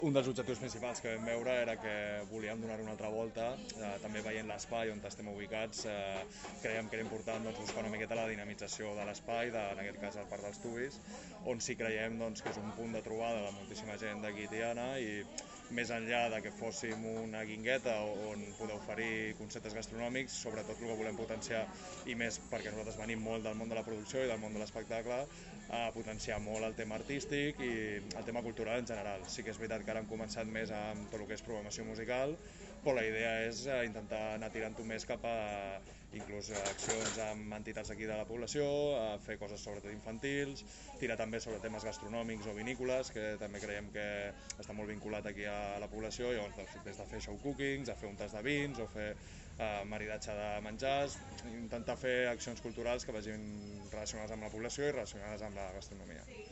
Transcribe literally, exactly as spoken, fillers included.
Un dels objectius principals que vam veure era que volíem donar una altra volta, eh, també veient l'espai on estem ubicats, eh, creiem que era important doncs, buscar una miqueta la dinamització de l'espai, de, en aquest cas el Parc dels Tubis, on sí creiem doncs, que és un punt de trobada de moltíssima gent d'aquí Tiana i més enllà de que fóssim una guingueta on poder oferir conceptes gastronòmics, sobretot el que volem potenciar, i més perquè nosaltres venim molt del món de la producció i del món de l'espectacle, a potenciar molt el tema artístic i el tema cultural en general. Sí que és veritat que ara hem començat més amb tot el que és programació musical, però la idea és intentar anar tirant-ho més cap a inclús accions amb entitats aquí de la població, a fer coses sobretot infantils, tirar també sobre temes gastronòmics o vinícoles, que també creiem que està molt vinculat aquí a la població, llavors des de fer show cookings, a fer un tas de vins o fer eh, maridatge de menjars, intentar fer accions culturals que vagin relacionades amb la població i relacionades amb la gastronomia.